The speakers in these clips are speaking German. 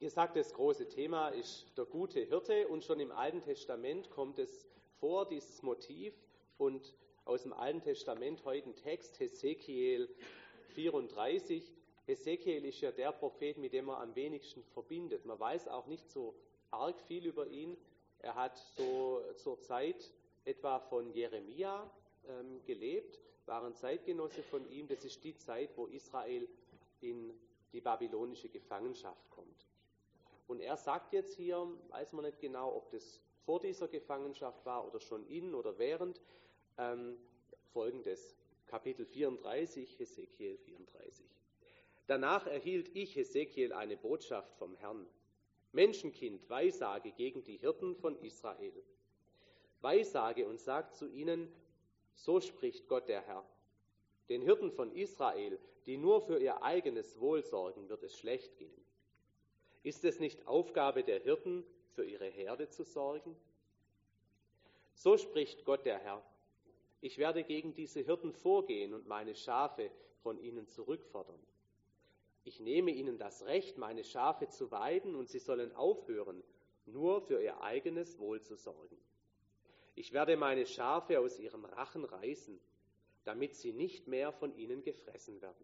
gesagt, das große Thema ist der gute Hirte und schon im Alten Testament kommt es vor, dieses Motiv. Und aus dem Alten Testament heute ein Text, Hesekiel 34. Hesekiel ist ja der Prophet, mit dem man am wenigsten verbindet. Man weiß auch nicht so arg viel über ihn. Er hat so zur Zeit etwa von Jeremia gelebt, war ein Zeitgenosse von ihm. Das ist die Zeit, wo Israel in die babylonische Gefangenschaft kommt. Und er sagt jetzt hier, weiß man nicht genau, ob das vor dieser Gefangenschaft war oder schon in oder während, folgendes, Kapitel 34, Hesekiel 34. Danach erhielt ich, Hesekiel, eine Botschaft vom Herrn. Menschenkind, weissage gegen die Hirten von Israel. Weissage und sagt zu ihnen, so spricht Gott der Herr. Den Hirten von Israel, die nur für ihr eigenes Wohl sorgen, wird es schlecht gehen. Ist es nicht Aufgabe der Hirten, für ihre Herde zu sorgen? So spricht Gott der Herr. Ich werde gegen diese Hirten vorgehen und meine Schafe von ihnen zurückfordern. Ich nehme ihnen das Recht, meine Schafe zu weiden, und sie sollen aufhören, nur für ihr eigenes Wohl zu sorgen. Ich werde meine Schafe aus ihrem Rachen reißen, damit sie nicht mehr von ihnen gefressen werden.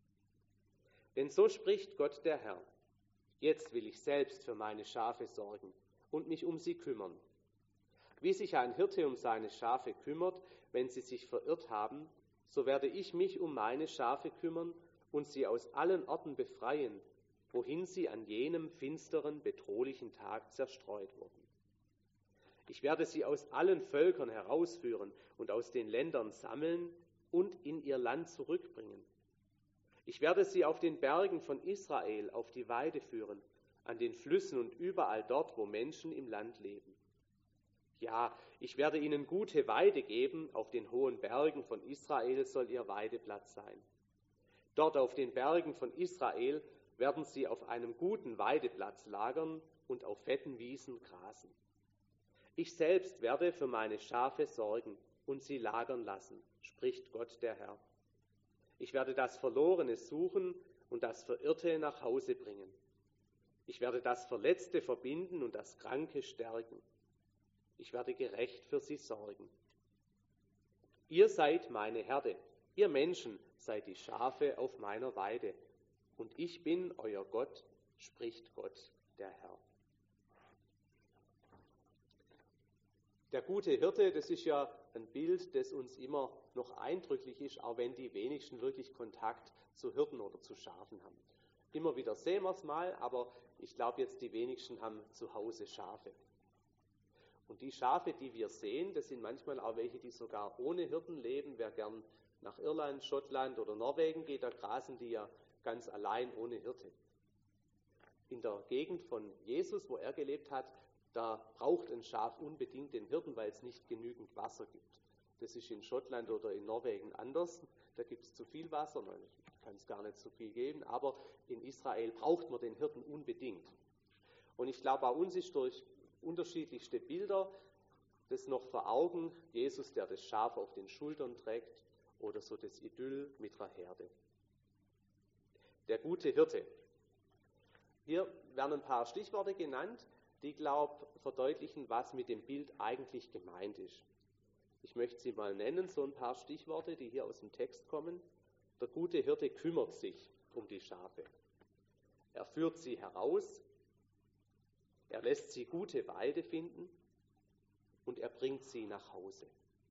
Denn so spricht Gott der Herr. Jetzt will ich selbst für meine Schafe sorgen und mich um sie kümmern. Wie sich ein Hirte um seine Schafe kümmert, wenn sie sich verirrt haben, so werde ich mich um meine Schafe kümmern und sie aus allen Orten befreien, wohin sie an jenem finsteren, bedrohlichen Tag zerstreut wurden. Ich werde sie aus allen Völkern herausführen und aus den Ländern sammeln und in ihr Land zurückbringen. Ich werde sie auf den Bergen von Israel auf die Weide führen, an den Flüssen und überall dort, wo Menschen im Land leben. Ja, ich werde ihnen gute Weide geben, auf den hohen Bergen von Israel soll ihr Weideplatz sein. Dort auf den Bergen von Israel werden sie auf einem guten Weideplatz lagern und auf fetten Wiesen grasen. Ich selbst werde für meine Schafe sorgen und sie lagern lassen, spricht Gott der Herr. Ich werde das Verlorene suchen und das Verirrte nach Hause bringen. Ich werde das Verletzte verbinden und das Kranke stärken. Ich werde gerecht für sie sorgen. Ihr seid meine Herde, ihr Menschen seid die Schafe auf meiner Weide. Und ich bin euer Gott, spricht Gott der Herr. Der gute Hirte, das ist ja ein Bild, das uns immer noch eindrücklich ist, auch wenn die wenigsten wirklich Kontakt zu Hirten oder zu Schafen haben. Immer wieder sehen wir es mal, aber ich glaube jetzt, die wenigsten haben zu Hause Schafe. Und die Schafe, die wir sehen, das sind manchmal auch welche, die sogar ohne Hirten leben. Wer gern nach Irland, Schottland oder Norwegen geht, da grasen die ja ganz allein ohne Hirte. In der Gegend von Jesus, wo er gelebt hat, da braucht ein Schaf unbedingt den Hirten, weil es nicht genügend Wasser gibt. Das ist in Schottland oder in Norwegen anders. Da gibt es zu viel Wasser, man kann es gar nicht so viel geben, aber in Israel braucht man den Hirten unbedingt. Und ich glaube, bei uns ist durch unterschiedlichste Bilder das noch vor Augen, Jesus, der das Schaf auf den Schultern trägt, oder so das Idyll mit der Herde. Der gute Hirte. Hier werden ein paar Stichworte genannt, die, glaube ich, verdeutlichen, was mit dem Bild eigentlich gemeint ist. Ich möchte sie mal nennen, so ein paar Stichworte, die hier aus dem Text kommen. Der gute Hirte kümmert sich um die Schafe. Er führt sie heraus, er lässt sie gute Weide finden und er bringt sie nach Hause.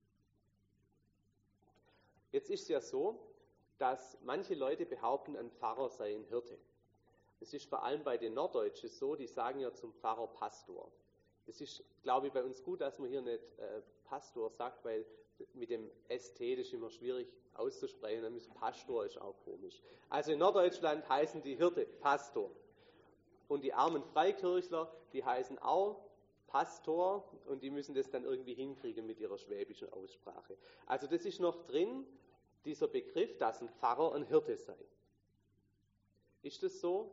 Jetzt ist es ja so, dass manche Leute behaupten, ein Pfarrer sei ein Hirte. Das ist vor allem bei den Norddeutschen so, die sagen ja zum Pfarrer Pastor. Es ist, glaube ich, bei uns gut, dass man hier nicht Pastor sagt, weil mit dem ST das ist immer schwierig auszusprechen. Dann ist Pastor ist auch komisch. Also in Norddeutschland heißen die Hirte Pastor. Und die armen Freikirchler, die heißen auch Pastor und die müssen das dann irgendwie hinkriegen mit ihrer schwäbischen Aussprache. Also das ist noch drin, dieser Begriff, dass ein Pfarrer ein Hirte sei. Ist das so?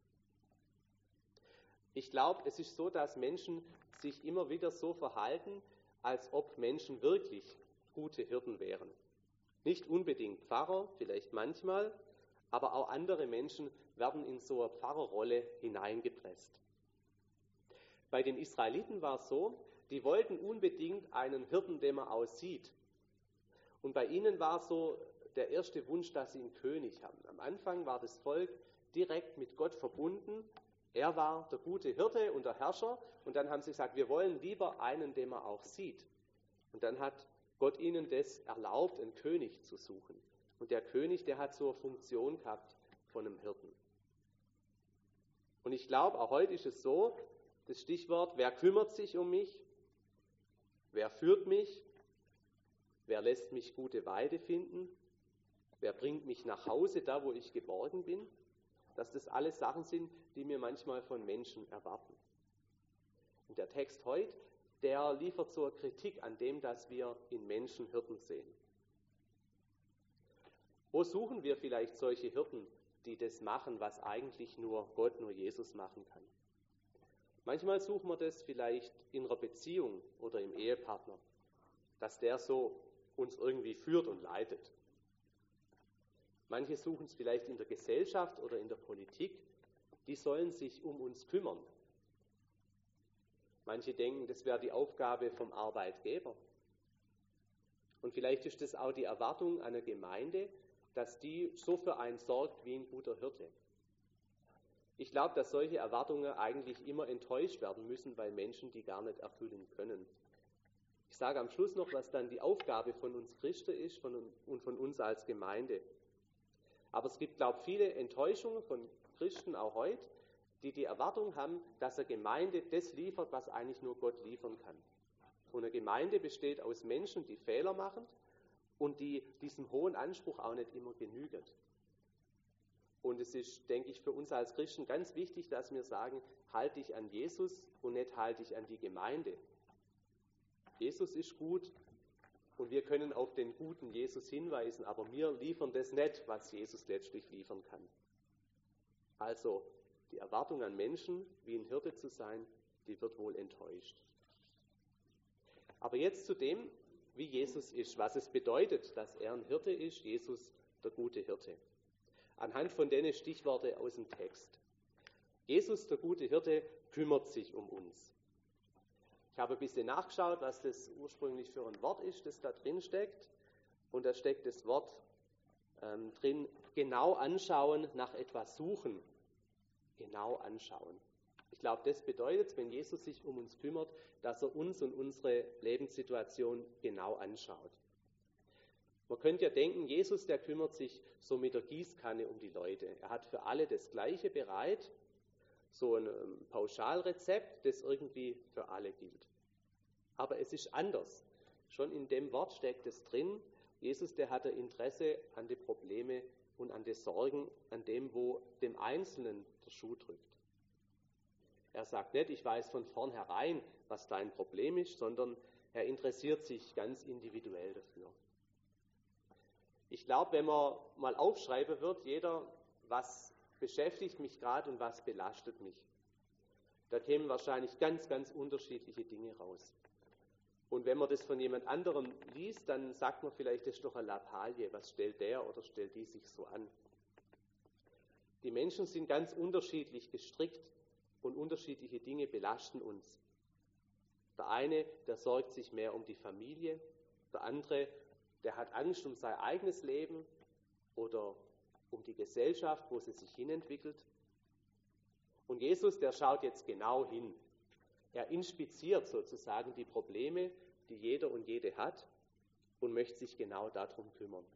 Ich glaube, es ist so, dass Menschen sich immer wieder so verhalten, als ob Menschen wirklich gute Hirten wären. Nicht unbedingt Pfarrer, vielleicht manchmal, aber auch andere Menschen werden in so eine Pfarrerrolle hineingepresst. Bei den Israeliten war es so, die wollten unbedingt einen Hirten, den man auch sieht. Und bei ihnen war so der erste Wunsch, dass sie einen König haben. Am Anfang war das Volk direkt mit Gott verbunden. Er war der gute Hirte und der Herrscher. Und dann haben sie gesagt, wir wollen lieber einen, den man auch sieht. Und dann hat Gott ihnen das erlaubt, einen König zu suchen. Und der König, der hat so eine Funktion gehabt von einem Hirten. Und ich glaube, auch heute ist es so, das Stichwort, wer kümmert sich um mich? Wer führt mich? Wer lässt mich gute Weide finden? Wer bringt mich nach Hause, da wo ich geborgen bin? Dass das alles Sachen sind, die wir manchmal von Menschen erwarten. Und der Text heute, der liefert so eine Kritik an dem, dass wir in Menschen Hirten sehen. Wo suchen wir vielleicht solche Hirten, die das machen, was eigentlich nur Gott, nur Jesus machen kann? Manchmal suchen wir das vielleicht in einer Beziehung oder im Ehepartner, dass der so uns irgendwie führt und leitet. Manche suchen es vielleicht in der Gesellschaft oder in der Politik, die sollen sich um uns kümmern. Manche denken, das wäre die Aufgabe vom Arbeitgeber. Und vielleicht ist das auch die Erwartung einer Gemeinde, dass die so für einen sorgt wie ein guter Hirte. Ich glaube, dass solche Erwartungen eigentlich immer enttäuscht werden müssen, weil Menschen die gar nicht erfüllen können. Ich sage am Schluss noch, was dann die Aufgabe von uns Christen ist und von uns als Gemeinde. Aber es gibt, glaube ich, viele Enttäuschungen von Christen auch heute, die die Erwartung haben, dass eine Gemeinde das liefert, was eigentlich nur Gott liefern kann. Und eine Gemeinde besteht aus Menschen, die Fehler machen und die diesem hohen Anspruch auch nicht immer genügen. Und es ist, denke ich, für uns als Christen ganz wichtig, dass wir sagen, halte dich an Jesus und nicht halte dich an die Gemeinde. Jesus ist gut und wir können auf den guten Jesus hinweisen, aber wir liefern das nicht, was Jesus letztlich liefern kann. Also die Erwartung an Menschen, wie ein Hirte zu sein, die wird wohl enttäuscht. Aber jetzt zu dem, wie Jesus ist, was es bedeutet, dass er ein Hirte ist, Jesus der gute Hirte. Anhand von den Stichworte aus dem Text. Jesus, der gute Hirte, kümmert sich um uns. Ich habe ein bisschen nachgeschaut, was das ursprünglich für ein Wort ist, das da drin steckt. Und da steckt das Wort drin, genau anschauen, nach etwas suchen. Genau anschauen. Ich glaube, das bedeutet, wenn Jesus sich um uns kümmert, dass er uns und unsere Lebenssituation genau anschaut. Man könnte ja denken, Jesus, der kümmert sich so mit der Gießkanne um die Leute. Er hat für alle das Gleiche bereit, so ein Pauschalrezept, das irgendwie für alle gilt. Aber es ist anders. Schon in dem Wort steckt es drin, Jesus, der hat ein Interesse an den Problemen und an den Sorgen, an dem, wo dem Einzelnen der Schuh drückt. Er sagt nicht, ich weiß von vornherein, was dein Problem ist, sondern er interessiert sich ganz individuell dafür. Ich glaube, wenn man mal aufschreiben wird, jeder, was beschäftigt mich gerade und was belastet mich, da kämen wahrscheinlich ganz, ganz unterschiedliche Dinge raus. Und wenn man das von jemand anderem liest, dann sagt man vielleicht, das ist doch eine Lappalie, was stellt der oder stellt die sich so an? Die Menschen sind ganz unterschiedlich gestrickt und unterschiedliche Dinge belasten uns. Der eine, der sorgt sich mehr um die Familie, der andere, der hat Angst um sein eigenes Leben oder um die Gesellschaft, wo sie sich hinentwickelt. Und Jesus, der schaut jetzt genau hin. Er inspiziert sozusagen die Probleme, die jeder und jede hat und möchte sich genau darum kümmern.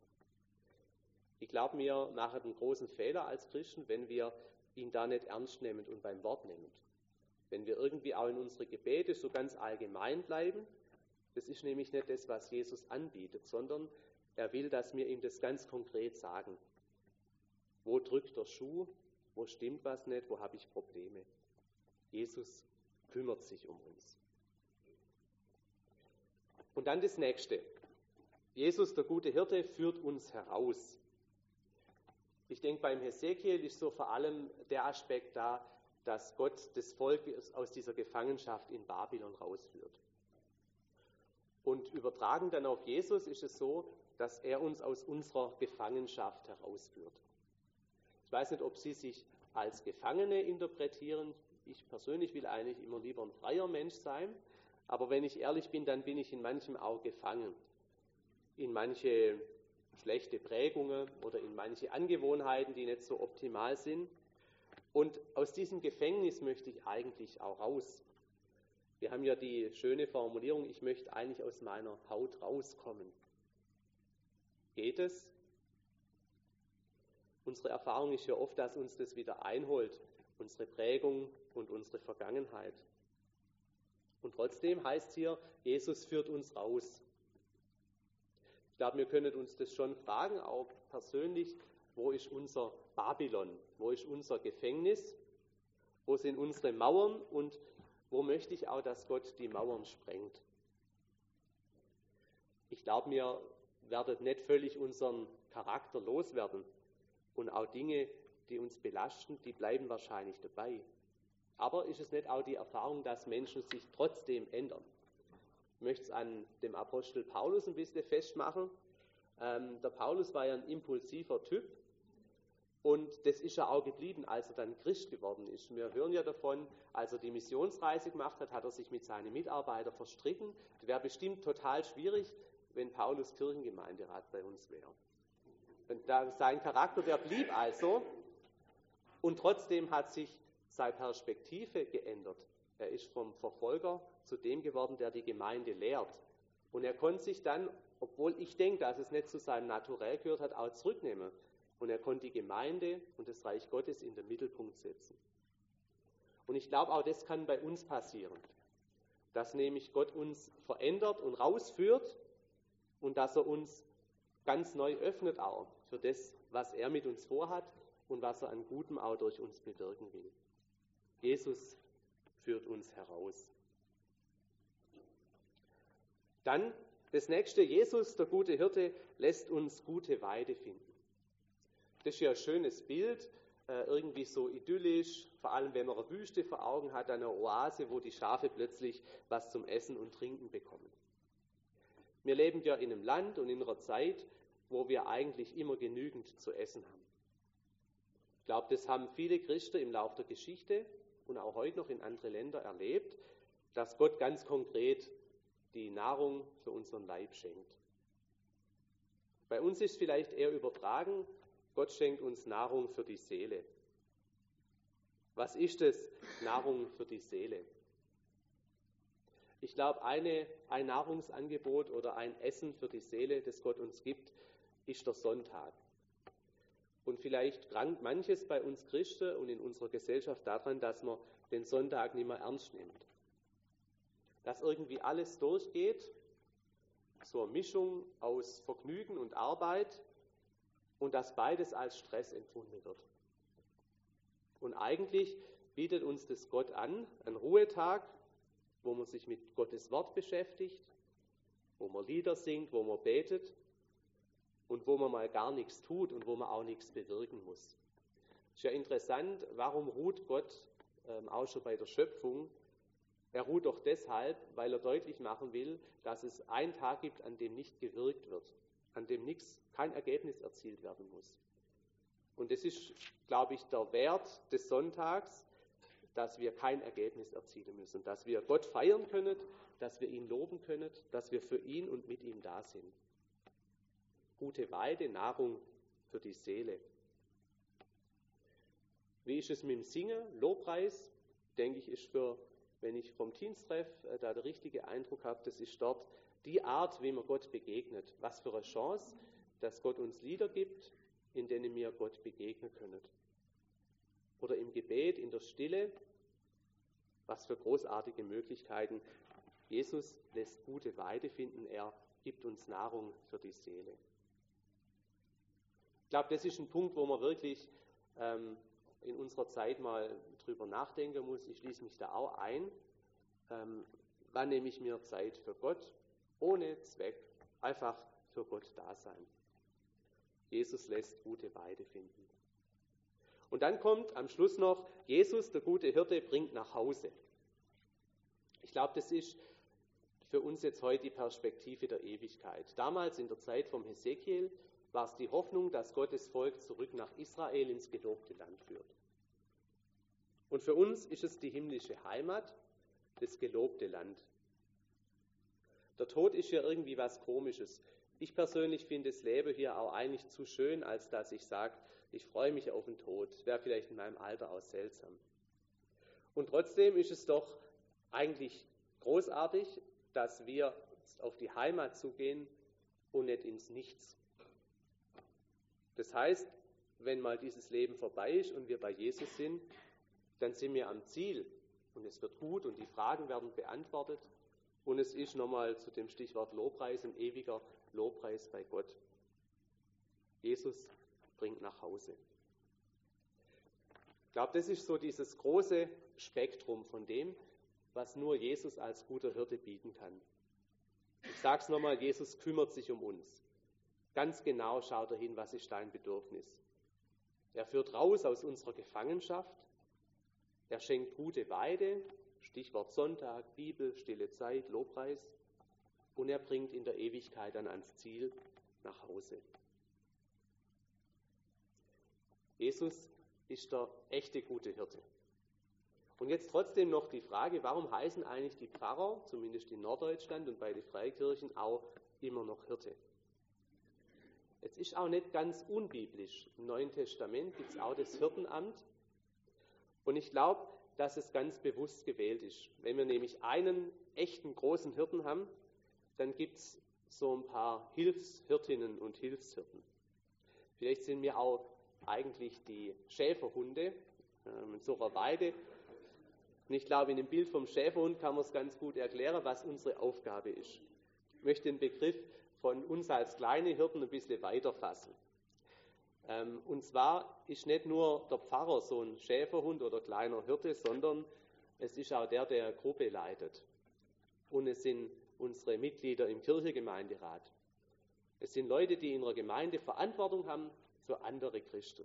Ich glaube, wir machen einen großen Fehler als Christen, wenn wir ihn da nicht ernst nehmen und beim Wort nehmen. Wenn wir irgendwie auch in unsere Gebete so ganz allgemein bleiben, das ist nämlich nicht das, was Jesus anbietet, sondern er will, dass wir ihm das ganz konkret sagen. Wo drückt der Schuh? Wo stimmt was nicht? Wo habe ich Probleme? Jesus kümmert sich um uns. Und dann das Nächste. Jesus, der gute Hirte, führt uns heraus. Ich denke, beim Hesekiel ist so vor allem der Aspekt da, dass Gott das Volk aus dieser Gefangenschaft in Babylon rausführt. Und übertragen dann auf Jesus ist es so, dass er uns aus unserer Gefangenschaft herausführt. Ich weiß nicht, ob Sie sich als Gefangene interpretieren. Ich persönlich will eigentlich immer lieber ein freier Mensch sein. Aber wenn ich ehrlich bin, dann bin ich in manchem auch gefangen. In manche schlechte Prägungen oder in manche Angewohnheiten, die nicht so optimal sind. Und aus diesem Gefängnis möchte ich eigentlich auch raus. Wir haben ja die schöne Formulierung, ich möchte eigentlich aus meiner Haut rauskommen. Geht es? Unsere Erfahrung ist ja oft, dass uns das wieder einholt, unsere Prägung und unsere Vergangenheit. Und trotzdem heißt es hier, Jesus führt uns raus. Ich glaube, wir können uns das schon fragen, auch persönlich, wo ist unser Babylon? Wo ist unser Gefängnis? Wo sind unsere Mauern? Und wo möchte ich auch, dass Gott die Mauern sprengt? Ich glaube, wir werden nicht völlig unseren Charakter loswerden. Und auch Dinge, die uns belasten, die bleiben wahrscheinlich dabei. Aber ist es nicht auch die Erfahrung, dass Menschen sich trotzdem ändern? Ich möchte es an dem Apostel Paulus ein bisschen festmachen. Der Paulus war ja ein impulsiver Typ und das ist er auch geblieben, als er dann Christ geworden ist. Wir hören ja davon, als er die Missionsreise gemacht hat, hat er sich mit seinen Mitarbeitern verstritten. Das wäre bestimmt total schwierig, wenn Paulus Kirchengemeinderat bei uns wäre. Und sein Charakter, der blieb also und trotzdem hat sich seine Perspektive geändert. Er ist vom Verfolger zu dem geworden, der die Gemeinde lehrt. Und er konnte sich dann, obwohl ich denke, dass es nicht zu seinem Naturell gehört hat, auch zurücknehmen. Und er konnte die Gemeinde und das Reich Gottes in den Mittelpunkt setzen. Und ich glaube, auch das kann bei uns passieren. Dass nämlich Gott uns verändert und rausführt und dass er uns ganz neu öffnet auch für das, was er mit uns vorhat und was er an Gutem auch durch uns bewirken will. Jesus führt uns heraus. Dann das nächste, Jesus, der gute Hirte, lässt uns gute Weide finden. Das ist ja ein schönes Bild, irgendwie so idyllisch, vor allem wenn man eine Wüste vor Augen hat, eine Oase, wo die Schafe plötzlich was zum Essen und Trinken bekommen. Wir leben ja in einem Land und in einer Zeit, wo wir eigentlich immer genügend zu essen haben. Ich glaube, das haben viele Christen im Laufe der Geschichte und auch heute noch in andere Länder erlebt, dass Gott ganz konkret die Nahrung für unseren Leib schenkt. Bei uns ist vielleicht eher übertragen, Gott schenkt uns Nahrung für die Seele. Was ist es, Nahrung für die Seele? Ich glaube, ein Nahrungsangebot oder ein Essen für die Seele, das Gott uns gibt, ist der Sonntag. Und vielleicht krankt manches bei uns Christen und in unserer Gesellschaft daran, dass man den Sonntag nicht mehr ernst nimmt. Dass irgendwie alles durchgeht, so eine Mischung aus Vergnügen und Arbeit und dass beides als Stress empfunden wird. Und eigentlich bietet uns das Gott an, einen Ruhetag, wo man sich mit Gottes Wort beschäftigt, wo man Lieder singt, wo man betet und wo man mal gar nichts tut und wo man auch nichts bewirken muss. Ist ja interessant, warum ruht Gott auch schon bei der Schöpfung? Er ruht doch deshalb, weil er deutlich machen will, dass es einen Tag gibt, an dem nicht gewirkt wird, an dem kein Ergebnis erzielt werden muss. Und das ist, glaube ich, der Wert des Sonntags, dass wir kein Ergebnis erzielen müssen, dass wir Gott feiern können, dass wir ihn loben können, dass wir für ihn und mit ihm da sind. Gute Weide, Nahrung für die Seele. Wie ist es mit dem Singen? Lobpreis, denke ich, ist wenn ich vom Dienstreff da der richtige Eindruck habe, das ist dort die Art, wie man Gott begegnet. Was für eine Chance, dass Gott uns Lieder gibt, in denen wir Gott begegnen können. Oder im Gebet, in der Stille, was für großartige Möglichkeiten. Jesus lässt gute Weide finden, er gibt uns Nahrung für die Seele. Ich glaube, das ist ein Punkt, wo man wirklich in unserer Zeit mal drüber nachdenken muss. Ich schließe mich da auch ein. Wann nehme ich mir Zeit für Gott? Ohne Zweck, einfach für Gott da sein. Jesus lässt gute Weide finden. Und dann kommt am Schluss noch, Jesus, der gute Hirte, bringt nach Hause. Ich glaube, das ist für uns jetzt heute die Perspektive der Ewigkeit. Damals in der Zeit vom Hesekiel war es die Hoffnung, dass Gottes Volk zurück nach Israel ins gelobte Land führt. Und für uns ist es die himmlische Heimat, das gelobte Land. Der Tod ist ja irgendwie was Komisches. Ich persönlich finde das Leben hier auch eigentlich zu schön, als dass ich sage, ich freue mich auf den Tod. Das wäre vielleicht in meinem Alter auch seltsam. Und trotzdem ist es doch eigentlich großartig, dass wir auf die Heimat zugehen und nicht ins Nichts. Das heißt, wenn mal dieses Leben vorbei ist und wir bei Jesus sind, dann sind wir am Ziel und es wird gut und die Fragen werden beantwortet und es ist nochmal zu dem Stichwort Lobpreis ein ewiger Lobpreis bei Gott. Jesus bringt nach Hause. Ich glaube, das ist so dieses große Spektrum von dem, was nur Jesus als guter Hirte bieten kann. Ich sage es nochmal, Jesus kümmert sich um uns. Ganz genau schaut er hin, was ist dein Bedürfnis. Er führt raus aus unserer Gefangenschaft. Er schenkt gute Weide, Stichwort Sonntag, Bibel, stille Zeit, Lobpreis. Und er bringt in der Ewigkeit dann ans Ziel nach Hause. Jesus ist der echte gute Hirte. Und jetzt trotzdem noch die Frage, warum heißen eigentlich die Pfarrer, zumindest in Norddeutschland und bei den Freikirchen, auch immer noch Hirte? Es ist auch nicht ganz unbiblisch. Im Neuen Testament gibt es auch das Hirtenamt. Und ich glaube, dass es ganz bewusst gewählt ist. Wenn wir nämlich einen echten großen Hirten haben, dann gibt es so ein paar Hilfshirtinnen und Hilfshirten. Vielleicht sind wir auch eigentlich die Schäferhunde in so einer Weide. Und ich glaube, in dem Bild vom Schäferhund kann man es ganz gut erklären, was unsere Aufgabe ist. Ich möchte den Begriff von uns als kleine Hirten ein bisschen weiter fassen. Und zwar ist nicht nur der Pfarrer so ein Schäferhund oder kleiner Hirte, sondern es ist auch der, der Gruppe leitet. Und es sind unsere Mitglieder im Kirchengemeinderat. Es sind Leute, die in einer Gemeinde Verantwortung haben für andere Christen.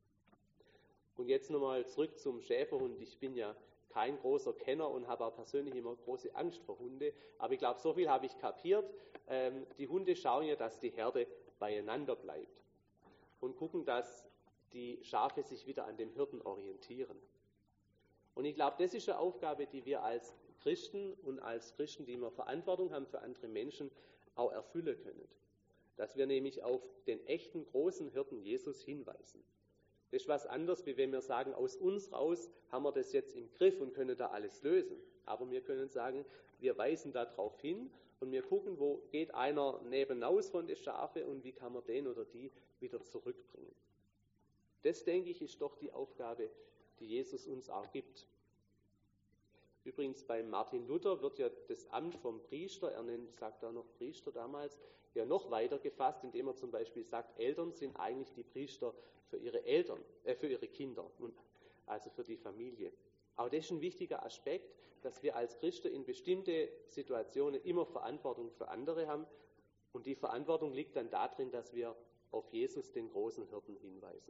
Und jetzt nochmal zurück zum Schäferhund. Ich bin ja kein großer Kenner und habe auch persönlich immer große Angst vor Hunde. Aber ich glaube, so viel habe ich kapiert. Die Hunde schauen ja, dass die Herde beieinander bleibt. Und gucken, dass die Schafe sich wieder an dem Hirten orientieren. Und ich glaube, das ist eine Aufgabe, die wir als Christen und als Christen, die immer Verantwortung haben für andere Menschen, auch erfüllen können. Dass wir nämlich auf den echten großen Hirten Jesus hinweisen. Das ist was anderes, wie wenn wir sagen, aus uns raus haben wir das jetzt im Griff und können da alles lösen. Aber wir können sagen, wir weisen darauf hin und wir gucken, wo geht einer nebenaus von den Schafe und wie kann man den oder die wieder zurückbringen. Das, denke ich, ist doch die Aufgabe, die Jesus uns auch gibt. Übrigens bei Martin Luther wird ja das Amt vom Priester, sagt er noch Priester damals, ja noch weiter gefasst, indem er zum Beispiel sagt, Eltern sind eigentlich die Priester für ihre für ihre Kinder, also für die Familie. Aber das ist ein wichtiger Aspekt, dass wir als Christen in bestimmte Situationen immer Verantwortung für andere haben. Und die Verantwortung liegt dann darin, dass wir auf Jesus, den großen Hirten, hinweisen.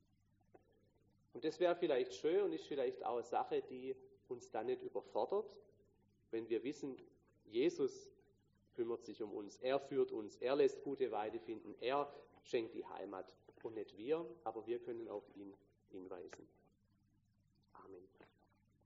Und das wäre vielleicht schön und ist vielleicht auch eine Sache, die uns dann nicht überfordert, wenn wir wissen, Jesus kümmert sich um uns, er führt uns, er lässt gute Weide finden, er schenkt die Heimat und nicht wir, aber wir können auf ihn hinweisen. Amen.